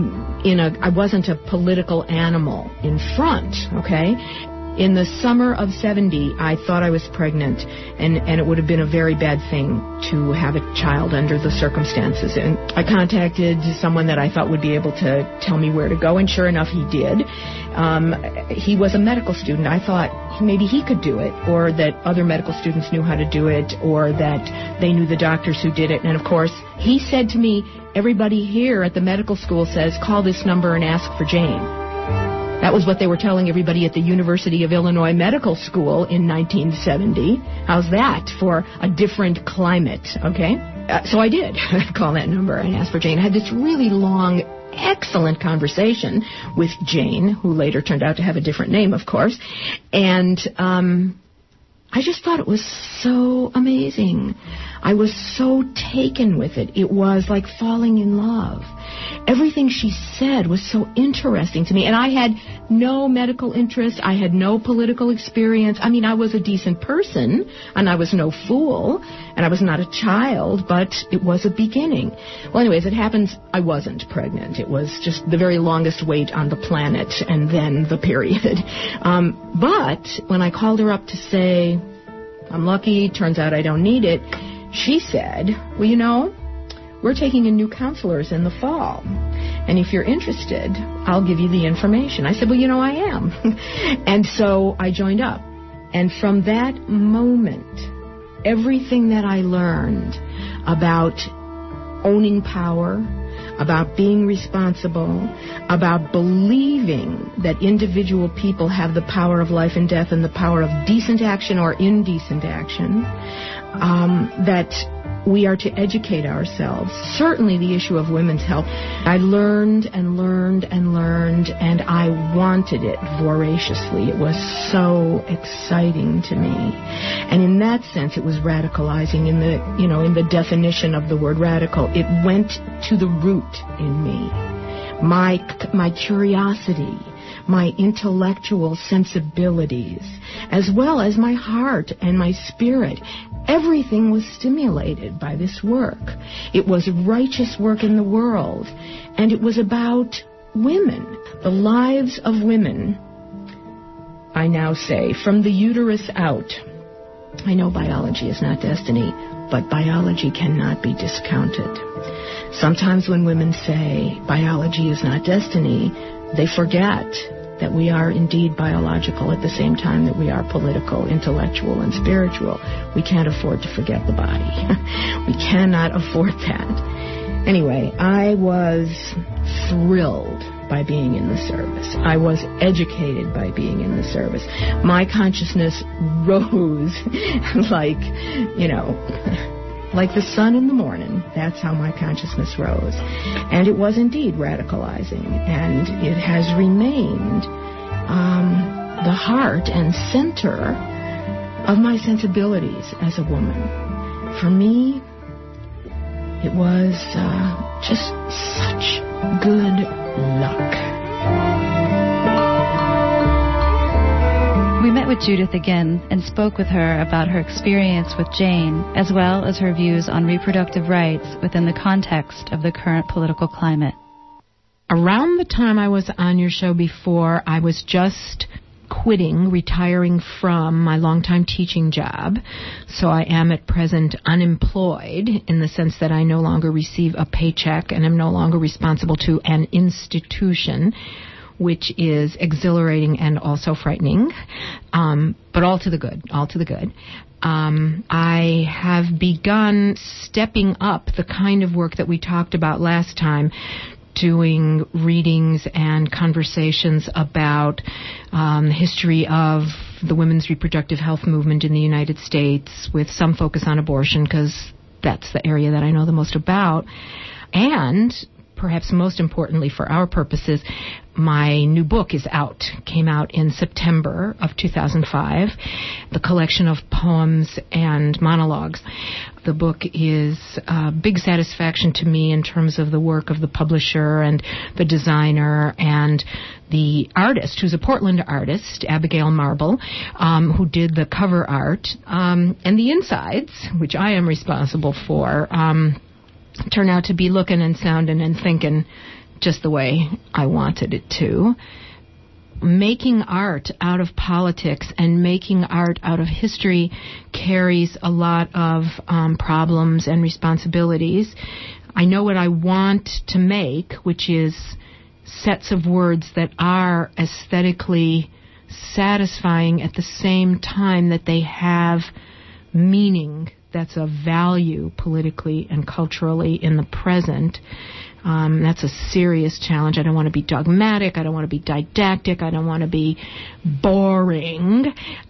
in a I wasn't a political animal in front, okay? In the summer of seventy, I thought I was pregnant, and, and it would have been a very bad thing to have a child under the circumstances. And I contacted someone that I thought would be able to tell me where to go, and sure enough, he did. Um, he was a medical student. I thought maybe he could do it, or that other medical students knew how to do it, or that they knew the doctors who did it. And, of course, he said to me, everybody here at the medical school says, call this number and ask for Jane. That was what they were telling everybody at the University of Illinois Medical School in nineteen seventy. How's that for a different climate, okay? Uh, so I did call that number and ask for Jane. I had this really long, excellent conversation with Jane, who later turned out to have a different name, of course. And um, I just thought it was so amazing. I was so taken with it. It was like falling in love. Everything she said was so interesting to me. And I had no medical interest. I had no political experience. I mean, I was a decent person, and I was no fool, and I was not a child, but it was a beginning. Well, anyways, it happens I wasn't pregnant. It was just the very longest wait on the planet, and then the period. Um, but when I called her up to say, I'm lucky, turns out I don't need it, she said, well, you know, we're taking in new counselors in the fall, and if you're interested, I'll give you the information. I said, well, you know, I am. And so I joined up. And from that moment, everything that I learned about owning power, about being responsible, about believing that individual people have the power of life and death and the power of decent action or indecent action, um, that we are to educate ourselves. Certainly the issue of women's health. I learned and learned and learned, and I wanted it voraciously. It was so exciting to me. And in that sense, it was radicalizing in the, you know, in the definition of the word radical. It went to the root in me. My, my curiosity, my intellectual sensibilities, as well as my heart and my spirit. Everything was stimulated by this work. It was righteous work in the world, and it was about women, the lives of women. I now say, from the uterus out. I know biology is not destiny, but biology cannot be discounted. Sometimes when women say biology is not destiny, they forget that we are indeed biological at the same time that we are political, intellectual, and spiritual. We can't afford to forget the body. We cannot afford that. Anyway, I was thrilled by being in the service. I was educated by being in the service. My consciousness rose like, you know, like the sun in the morning. That's how my consciousness rose. And it was indeed radicalizing. And it has remained um, the heart and center of my sensibilities as a woman. For me, it was uh, Just such good luck. We met with Judith again and spoke with her about her experience with Jane, as well as her views on reproductive rights within the context of the current political climate. Around the time I was on your show before, I was just quitting, retiring from my longtime teaching job. So I am at present unemployed in the sense that I no longer receive a paycheck and am no longer responsible to an institution, which is exhilarating and also frightening, um, but all to the good, all to the good. Um, I have begun stepping up the kind of work that we talked about last time, doing readings and conversations about um, the history of the women's reproductive health movement in the United States, with some focus on abortion, because that's the area that I know the most about. And perhaps most importantly for our purposes, my new book is out, came out in September of two thousand five, the collection of poems and monologues. The book is a big satisfaction to me in terms of the work of the publisher and the designer and the artist, who's a Portland artist, Abigail Marble, um, who did the cover art, um, and the insides, which I am responsible for, um, turn out to be looking and sounding and thinking just the way I wanted it to. Making art out of politics and making art out of history carries a lot of um, problems and responsibilities. I know what I want to make, which is sets of words that are aesthetically satisfying at the same time that they have meaning that's of value politically and culturally in the present. Um, that's a serious challenge. I don't want to be dogmatic. I don't want to be didactic. I don't want to be boring.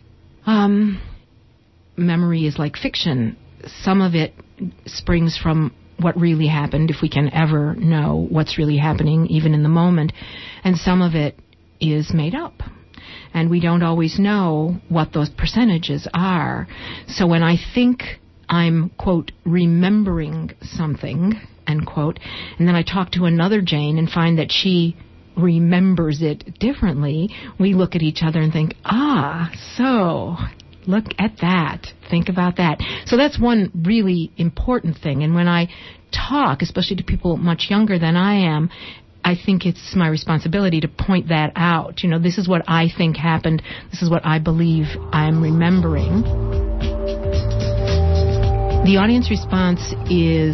Um, memory is like fiction. Some of it springs from what really happened, if we can ever know what's really happening, even in the moment. And some of it is made up. And we don't always know what those percentages are. So when I think I'm, quote, remembering something, end quote, and then I talk to another Jane and find that she remembers it differently, we look at each other and think, ah, so look at that. Think about that. So that's one really important thing. And when I talk, especially to people much younger than I am, I think it's my responsibility to point that out. You know, this is what I think happened. This is what I believe I'm remembering. The audience response is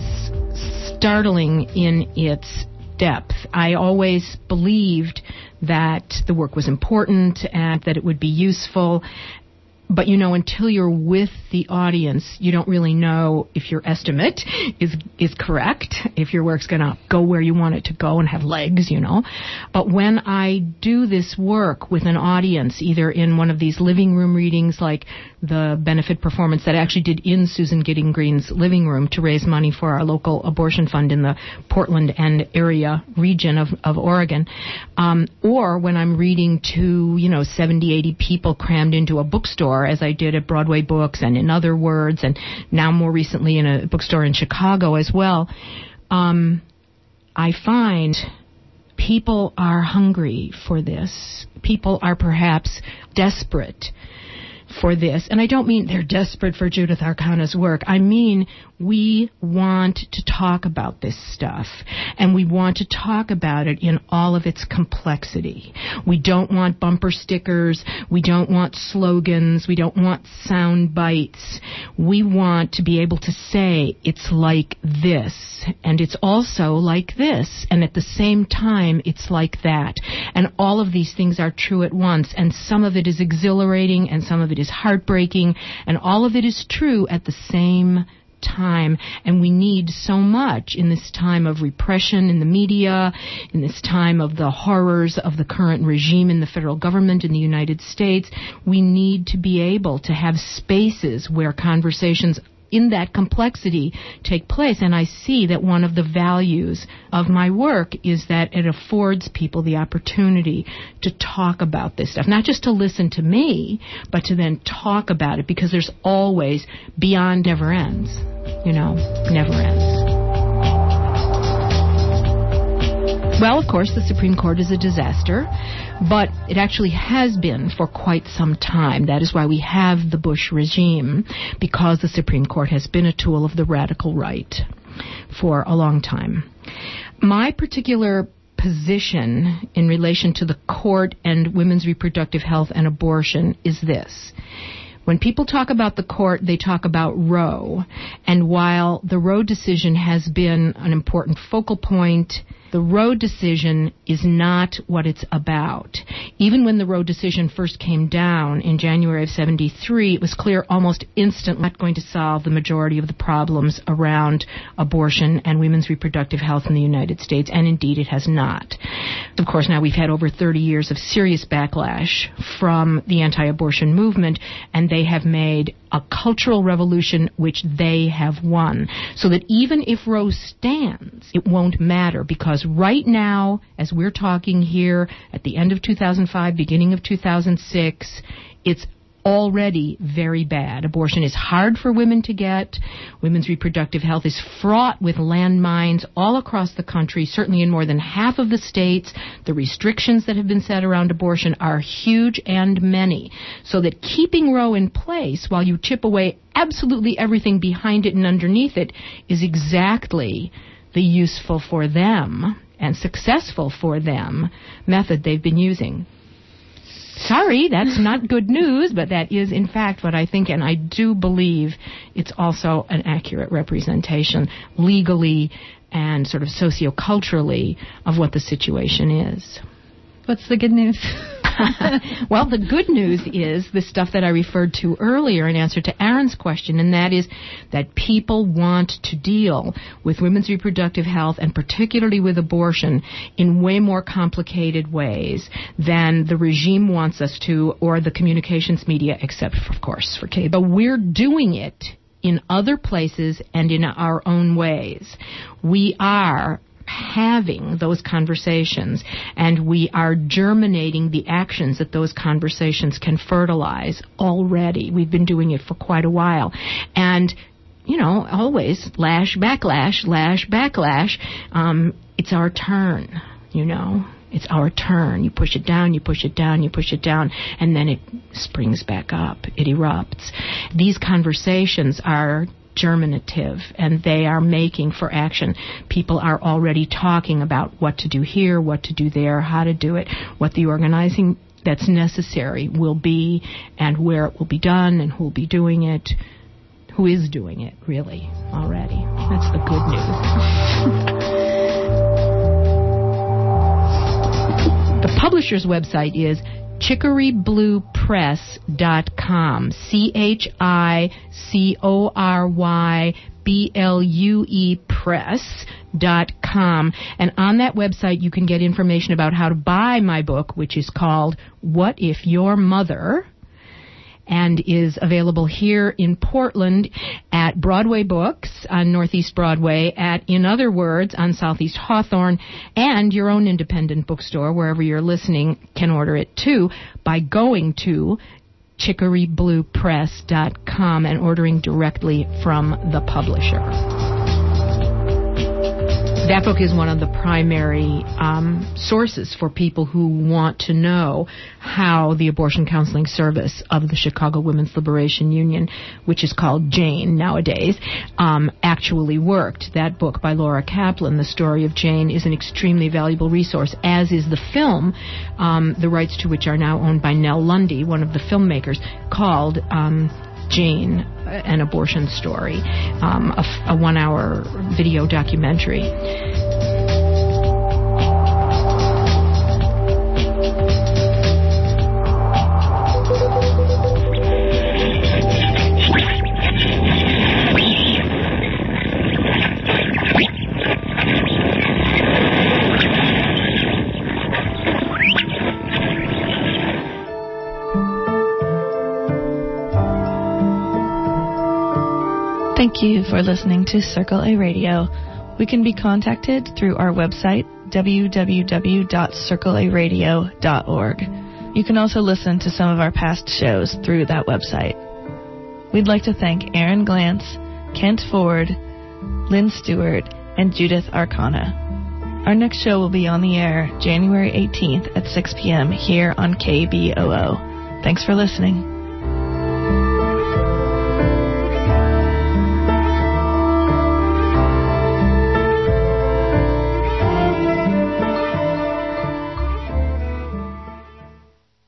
startling in its depth. I always believed that the work was important and that it would be useful. But, you know, until you're with the audience, you don't really know if your estimate is is correct, if your work's going to go where you want it to go and have legs, you know. But when I do this work with an audience, either in one of these living room readings like the benefit performance that I actually did in Susan Gidding Green's living room to raise money for our local abortion fund in the Portland and area region of, of Oregon, um, or when I'm reading to, you know, seventy, eighty people crammed into a bookstore, as I did at Broadway Books and in Other Words, and now more recently in a bookstore in Chicago as well, um, I find people are hungry for this. People are perhaps desperate for this. And I don't mean they're desperate for Judith Arcana's work. I mean, we want to talk about this stuff, and we want to talk about it in all of its complexity. We don't want bumper stickers. We don't want slogans. We don't want sound bites. We want to be able to say it's like this, and it's also like this, and at the same time it's like that. And all of these things are true at once, and some of it is exhilarating, and some of it is heartbreaking, and all of it is true at the same time. And we need so much in this time of repression in the media, in this time of the horrors of the current regime in the federal government in the United States. We need to be able to have spaces where conversations in that complexity take place. And I see that one of the values of my work is that it affords people the opportunity to talk about this stuff, not just to listen to me, but to then talk about it, because there's always, beyond never ends, you know, never ends. Well, of course, the Supreme Court is a disaster, but it actually has been for quite some time. That is why we have the Bush regime, because the Supreme Court has been a tool of the radical right for a long time. My particular position in relation to the court and women's reproductive health and abortion is this. When people talk about the court, they talk about Roe. And while the Roe decision has been an important focal point, the Roe decision is not what it's about. Even when the Roe decision first came down in January of seventy-three, it was clear almost instantly not going to solve the majority of the problems around abortion and women's reproductive health in the United States, and indeed it has not. Of course, now we've had over thirty years of serious backlash from the anti-abortion movement, and they have made a cultural revolution which they have won. So that even if Roe stands, it won't matter, because right now, as we're talking here at the end of two thousand five, beginning of two thousand six, it's already very bad. Abortion is hard for women to get. Women's reproductive health is fraught with landmines all across the country, certainly in more than half of the states. The restrictions that have been set around abortion are huge and many. So that keeping Roe in place while you chip away absolutely everything behind it and underneath it is exactly the useful for them and successful for them method they've been using. Sorry, that's not good news, but that is, in fact, what I think, and I do believe it's also an accurate representation legally and sort of socioculturally of what the situation is. What's the good news? Well, the good news is the stuff that I referred to earlier in answer to Aaron's question, and that is that people want to deal with women's reproductive health and particularly with abortion in way more complicated ways than the regime wants us to, or the communications media, except, for, of course, for cable. But we're doing it in other places and in our own ways. We are having those conversations, and we are germinating the actions that those conversations can fertilize already. We've been doing it for quite a while. And, you know, always lash, backlash, lash, backlash. Um, it's our turn, you know. It's our turn. You push it down, you push it down, you push it down, and then it springs back up. It erupts. These conversations are germinative, and they are making for action. People are already talking about what to do here, what to do there, how to do it, what the organizing that's necessary will be, and where it will be done, and who will be doing it, who is doing it, really, already. That's the good news. The publisher's website is chicory blue press dot com. C H I C O R Y B L U E press dot com. And on that website you can get information about how to buy my book, which is called What If Your Mother? And is available here in Portland at Broadway Books on Northeast Broadway, at In Other Words on Southeast Hawthorne, and your own independent bookstore, wherever you're listening, can order it too by going to chicory blue press dot com and ordering directly from the publisher. That book is one of the primary um, sources for people who want to know how the abortion counseling service of the Chicago Women's Liberation Union, which is called Jane nowadays, um, actually worked. That book by Laura Kaplan, The Story of Jane, is an extremely valuable resource, as is the film, um, the rights to which are now owned by Nell Lundy, one of the filmmakers, called Um, Jane, an abortion story, um, a, a one-hour video documentary. Thank you for listening to Circle A Radio. We can be contacted through our website, w w w dot circle a radio dot org. You can also listen to some of our past shows through that website. We'd like to thank Aaron Glantz, Kent Ford, Lynn Stewart, and Judith Arcana. Our next show will be on the air January eighteenth at six p.m. here on K B O O. Thanks for listening.